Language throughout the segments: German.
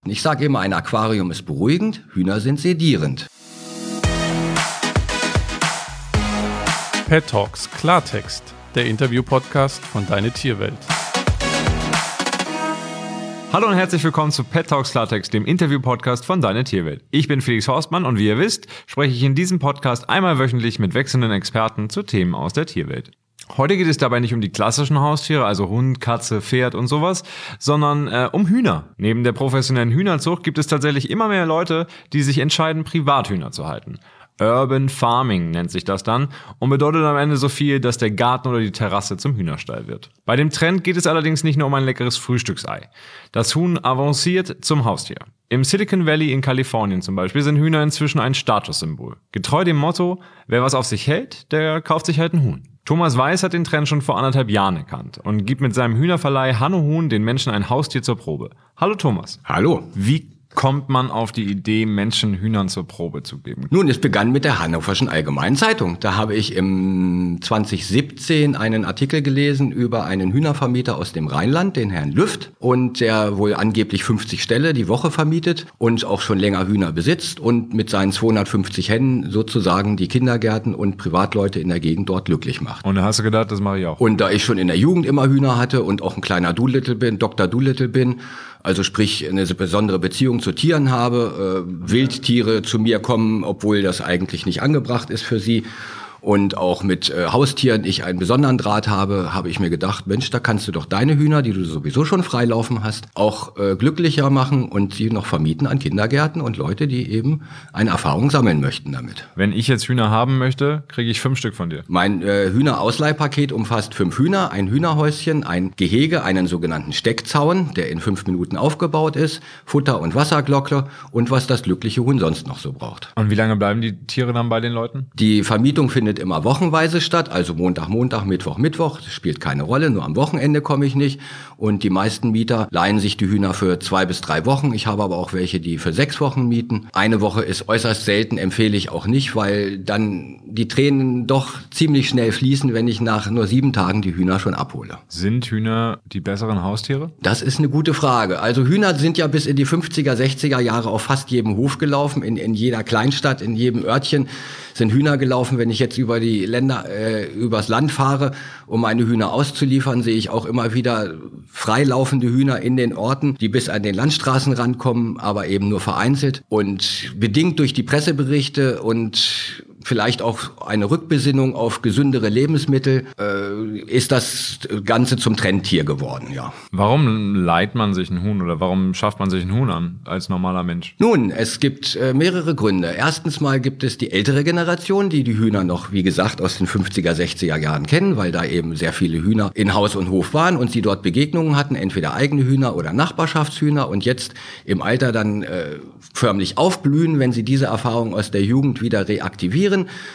Ich sage immer, ein Aquarium ist beruhigend, Hühner sind sedierend. Pet Talks Klartext, der Interview-Podcast von Deine Tierwelt. Hallo und herzlich willkommen zu Pet Talks Klartext, dem Interview-Podcast von Deine Tierwelt. Ich bin Felix Horstmann und wie ihr wisst, spreche ich in diesem Podcast einmal wöchentlich mit wechselnden Experten zu Themen aus der Tierwelt. Heute geht es dabei nicht um die klassischen Haustiere, also Hund, Katze, Pferd und sowas, sondern um Hühner. Neben der professionellen Hühnerzucht gibt es tatsächlich immer mehr Leute, die sich entscheiden, Privathühner zu halten. Urban Farming nennt sich das dann und bedeutet am Ende so viel, dass der Garten oder die Terrasse zum Hühnerstall wird. Bei dem Trend geht es allerdings nicht nur um ein leckeres Frühstücksei. Das Huhn avanciert zum Haustier. Im Silicon Valley in Kalifornien zum Beispiel sind Hühner inzwischen ein Statussymbol. Getreu dem Motto, wer was auf sich hält, der kauft sich halt ein Huhn. Thomas Weiß hat den Trend schon vor 1,5 Jahren erkannt und gibt mit seinem Hühnerverleih Hanno Huhn den Menschen ein Haustier zur Probe. Hallo Thomas. Hallo. Wie kommt man auf die Idee, Menschen Hühnern zur Probe zu geben? Nun, es begann mit der Hannoverschen Allgemeinen Zeitung. Da habe ich im 2017 einen Artikel gelesen über einen Hühnervermieter aus dem Rheinland, den Herrn Lüft, und der wohl angeblich 50 Ställe die Woche vermietet und auch schon länger Hühner besitzt und mit seinen 250 Hennen sozusagen die Kindergärten und Privatleute in der Gegend dort glücklich macht. Und da hast du gedacht, das mache ich auch. Und da ich schon in der Jugend immer Hühner hatte und auch ein kleiner Dr. Doolittle bin, also sprich eine besondere Beziehung zu Tieren habe, Wildtiere zu mir kommen, obwohl das eigentlich nicht angebracht ist für sie, und auch mit Haustieren ich einen besonderen Draht habe, habe ich mir gedacht, Mensch, da kannst du doch deine Hühner, die du sowieso schon freilaufen hast, auch glücklicher machen und sie noch vermieten an Kindergärten und Leute, die eben eine Erfahrung sammeln möchten damit. Wenn ich jetzt Hühner haben möchte, kriege ich 5 Stück von dir. Mein Hühnerausleihpaket umfasst 5 Hühner, ein Hühnerhäuschen, ein Gehege, einen sogenannten Steckzaun, der in 5 Minuten aufgebaut ist, Futter und Wasserglocke und was das glückliche Huhn sonst noch so braucht. Und wie lange bleiben die Tiere dann bei den Leuten? Die Vermietung findet immer wochenweise statt, also Montag, Mittwoch, das spielt keine Rolle, nur am Wochenende komme ich nicht. Und die meisten Mieter leihen sich die Hühner für 2 bis 3 Wochen. Ich habe aber auch welche, die für 6 Wochen mieten. Eine Woche ist äußerst selten, empfehle ich auch nicht, weil dann die Tränen doch ziemlich schnell fließen, wenn ich nach nur 7 Tagen die Hühner schon abhole. Sind Hühner die besseren Haustiere? Das ist eine gute Frage. Also Hühner sind ja bis in die 50er, 60er Jahre auf fast jedem Hof gelaufen, in jeder Kleinstadt, in jedem Örtchen sind Hühner gelaufen. Wenn ich jetzt über die Länder, übers Land fahre, um meine Hühner auszuliefern, sehe ich auch immer wieder freilaufende Hühner in den Orten, die bis an den Landstraßen rankommen, aber eben nur vereinzelt. Und bedingt durch die Presseberichte und vielleicht auch eine Rückbesinnung auf gesündere Lebensmittel, ist das Ganze zum Trendtier geworden, ja. Warum leiht man sich ein Huhn oder warum schafft man sich ein Huhn an als normaler Mensch? Nun, es gibt mehrere Gründe. Erstens mal gibt es die ältere Generation, die Hühner noch, wie gesagt, aus den 50er, 60er Jahren kennen, weil da eben sehr viele Hühner in Haus und Hof waren und sie dort Begegnungen hatten, entweder eigene Hühner oder Nachbarschaftshühner und jetzt im Alter dann förmlich aufblühen, wenn sie diese Erfahrung aus der Jugend wieder reaktivieren.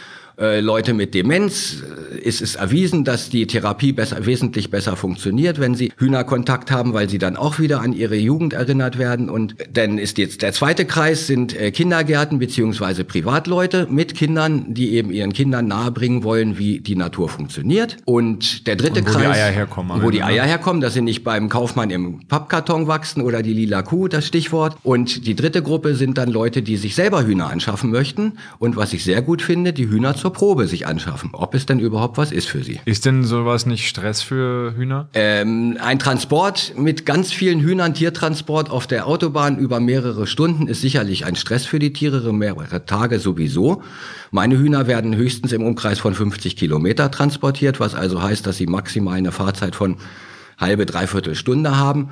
Leute mit Demenz, ist es erwiesen, dass die Therapie wesentlich besser funktioniert, wenn sie Hühnerkontakt haben, weil sie dann auch wieder an ihre Jugend erinnert werden. Und dann ist jetzt der zweite Kreis, sind Kindergärten beziehungsweise Privatleute mit Kindern, die eben ihren Kindern nahebringen wollen, wie die Natur funktioniert. Und der dritte Kreis, wo die Eier herkommen. Wo die Eier herkommen, dass sie nicht beim Kaufmann im Pappkarton wachsen oder die lila Kuh, das Stichwort. Und die dritte Gruppe sind dann Leute, die sich selber Hühner anschaffen möchten. Und was ich sehr gut finde, die Hühner zur Probe sich anschaffen, ob es denn überhaupt was ist für sie. Ist denn sowas nicht Stress für Hühner? Ein Transport mit ganz vielen Hühnern, Tiertransport auf der Autobahn über mehrere Stunden ist sicherlich ein Stress für die Tiere, mehrere Tage sowieso. Meine Hühner werden höchstens im Umkreis von 50 Kilometer transportiert, was also heißt, dass sie maximal eine Fahrzeit von halbe, dreiviertel Stunde haben.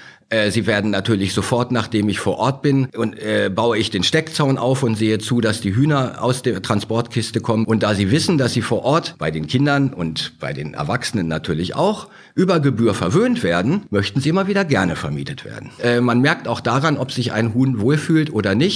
Sie werden natürlich sofort, nachdem ich vor Ort bin, und baue ich den Steckzaun auf und sehe zu, dass die Hühner aus der Transportkiste kommen. Und da sie wissen, dass sie vor Ort bei den Kindern und bei den Erwachsenen natürlich auch über Gebühr verwöhnt werden, möchten sie immer wieder gerne vermietet werden. Man merkt auch daran, ob sich ein Huhn wohlfühlt oder nicht,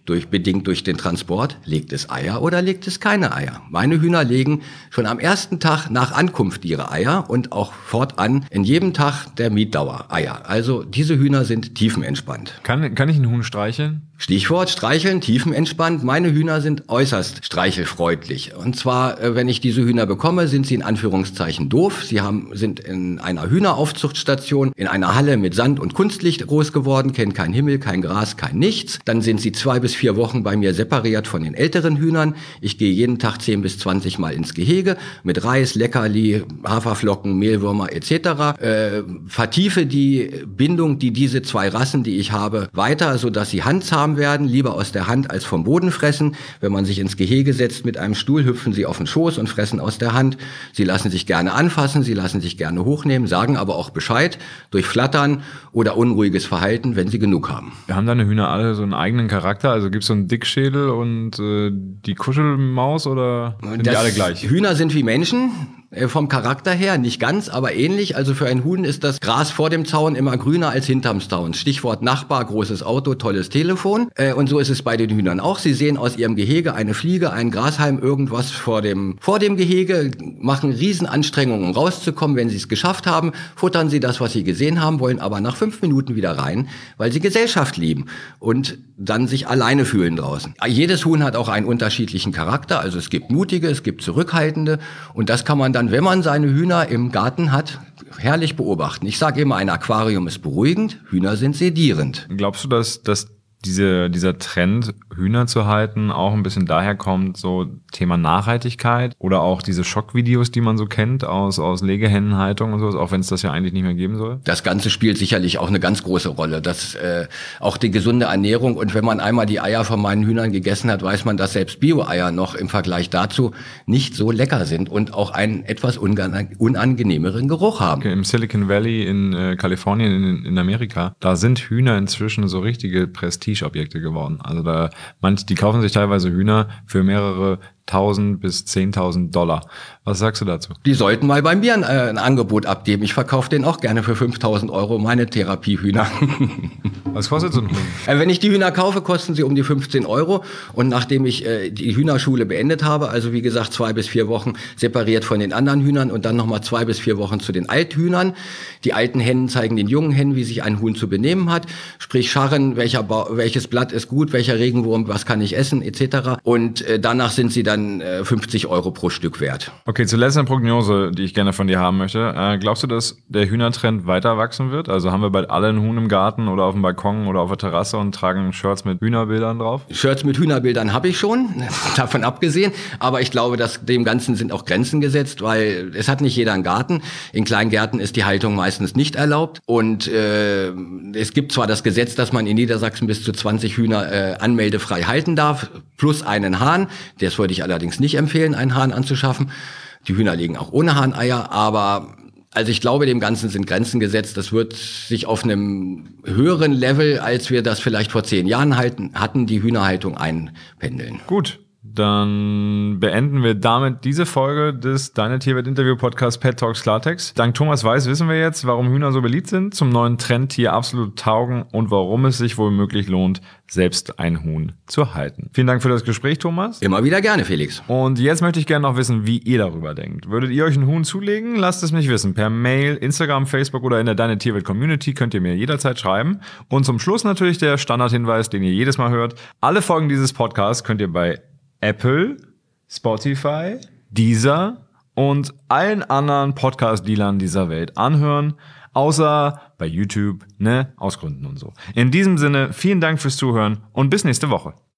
bedingt durch den Transport, legt es Eier oder legt es keine Eier. Meine Hühner legen schon am ersten Tag nach Ankunft ihre Eier und auch fortan in jedem Tag der Mietdauer Eier. Also diese Hühner sind tiefenentspannt. Kann ich einen Huhn streicheln? Stichwort streicheln, tiefenentspannt. Meine Hühner sind äußerst streichelfreundlich. Und zwar, wenn ich diese Hühner bekomme, sind sie in Anführungszeichen doof. Sie sind in einer Hühneraufzuchtstation, in einer Halle mit Sand und Kunstlicht groß geworden, kennen kein Himmel, kein Gras, kein Nichts. Dann sind sie 2 bis 4 Wochen bei mir separiert von den älteren Hühnern. Ich gehe jeden Tag 10 bis 20 Mal ins Gehege mit Reis, Leckerli, Haferflocken, Mehlwürmer etc. Vertiefe die Bindung, diese 2 Rassen, die ich habe, weiter, sodass sie handzahm werden, lieber aus der Hand als vom Boden fressen. Wenn man sich ins Gehege setzt mit einem Stuhl, hüpfen sie auf den Schoß und fressen aus der Hand. Sie lassen sich gerne anfassen, sie lassen sich gerne hochnehmen, sagen aber auch Bescheid durch Flattern oder unruhiges Verhalten, wenn sie genug haben. Haben deine Hühner alle so einen eigenen Charakter? Also gibt es so einen Dickschädel und die Kuschelmaus oder sind die alle gleich? Hühner sind wie Menschen. Vom Charakter her nicht ganz, aber ähnlich. Also für ein Huhn ist das Gras vor dem Zaun immer grüner als hinterm Zaun. Stichwort Nachbar, großes Auto, tolles Telefon. Und so ist es bei den Hühnern auch. Sie sehen aus ihrem Gehege eine Fliege, einen Grashalm, irgendwas vor dem Gehege, machen Riesenanstrengungen, um rauszukommen. Wenn sie es geschafft haben, futtern sie das, was sie gesehen haben, wollen aber nach 5 Minuten wieder rein, weil sie Gesellschaft lieben und dann sich alleine fühlen draußen. Jedes Huhn hat auch einen unterschiedlichen Charakter. Also es gibt mutige, es gibt zurückhaltende und das kann man dann, wenn man seine Hühner im Garten hat, herrlich beobachten. Ich sage immer, ein Aquarium ist beruhigend, Hühner sind sedierend. Glaubst du, dass dieser Trend, Hühner zu halten, auch ein bisschen daher kommt, so Thema Nachhaltigkeit oder auch diese Schockvideos, die man so kennt aus Legehennenhaltung und sowas, auch wenn es das ja eigentlich nicht mehr geben soll? Das Ganze spielt sicherlich auch eine ganz große Rolle. Das auch die gesunde Ernährung, und wenn man einmal die Eier von meinen Hühnern gegessen hat, weiß man, dass selbst Bio-Eier noch im Vergleich dazu nicht so lecker sind und auch einen etwas unangenehmeren Geruch haben. Okay, im Silicon Valley in Kalifornien in Amerika, da sind Hühner inzwischen so richtige Prestigeobjekte geworden. Also die kaufen sich teilweise Hühner für mehrere 1.000 bis 10.000 $. Was sagst du dazu? Die sollten mal bei mir ein Angebot abgeben. Ich verkaufe denen auch gerne für 5.000 € meine Therapiehühner. Was kostet so ein Huhn? Wenn ich die Hühner kaufe, kosten sie um die 15 €. Und nachdem ich die Hühnerschule beendet habe, also wie gesagt 2 bis 4 Wochen separiert von den anderen Hühnern und dann nochmal 2 bis 4 Wochen zu den Althühnern. Die alten Hennen zeigen den jungen Hennen, wie sich ein Huhn zu benehmen hat. Sprich scharren, welches Blatt ist gut, welcher Regenwurm, was kann ich essen, etc. Und danach sind sie dann 50 € pro Stück wert. Okay, zuletzt eine Prognose, die ich gerne von dir haben möchte. Glaubst du, dass der Hühnertrend weiter wachsen wird? Also haben wir bald alle einen Huhn im Garten oder auf dem Balkon oder auf der Terrasse und tragen Shirts mit Hühnerbildern drauf? Shirts mit Hühnerbildern habe ich schon, davon abgesehen. Aber ich glaube, dass dem Ganzen sind auch Grenzen gesetzt, weil es hat nicht jeder einen Garten. In Kleingärten ist die Haltung meistens nicht erlaubt. Und es gibt zwar das Gesetz, dass man in Niedersachsen bis zu 20 Hühner anmeldefrei halten darf, plus einen Hahn. Das würde ich allerdings nicht empfehlen, einen Hahn anzuschaffen. Die Hühner legen auch ohne Hahn Eier, aber also ich glaube, dem Ganzen sind Grenzen gesetzt. Das wird sich auf einem höheren Level, als wir das vielleicht vor 10 Jahren hatten, die Hühnerhaltung einpendeln. Gut. Dann beenden wir damit diese Folge des Deine Tierwelt Interview Podcast Pet Talks Klartext. Dank Thomas Weiß wissen wir jetzt, warum Hühner so beliebt sind, zum neuen Trendtier absolut taugen und warum es sich womöglich lohnt, selbst ein Huhn zu halten. Vielen Dank für das Gespräch, Thomas. Immer wieder gerne, Felix. Und jetzt möchte ich gerne noch wissen, wie ihr darüber denkt. Würdet ihr euch ein Huhn zulegen? Lasst es mich wissen. Per Mail, Instagram, Facebook oder in der Deine Tierwelt Community könnt ihr mir jederzeit schreiben. Und zum Schluss natürlich der Standardhinweis, den ihr jedes Mal hört. Alle Folgen dieses Podcasts könnt ihr bei Apple, Spotify, Deezer und allen anderen Podcast-Dealern dieser Welt anhören, außer bei YouTube, aus Gründen und so. In diesem Sinne, vielen Dank fürs Zuhören und bis nächste Woche.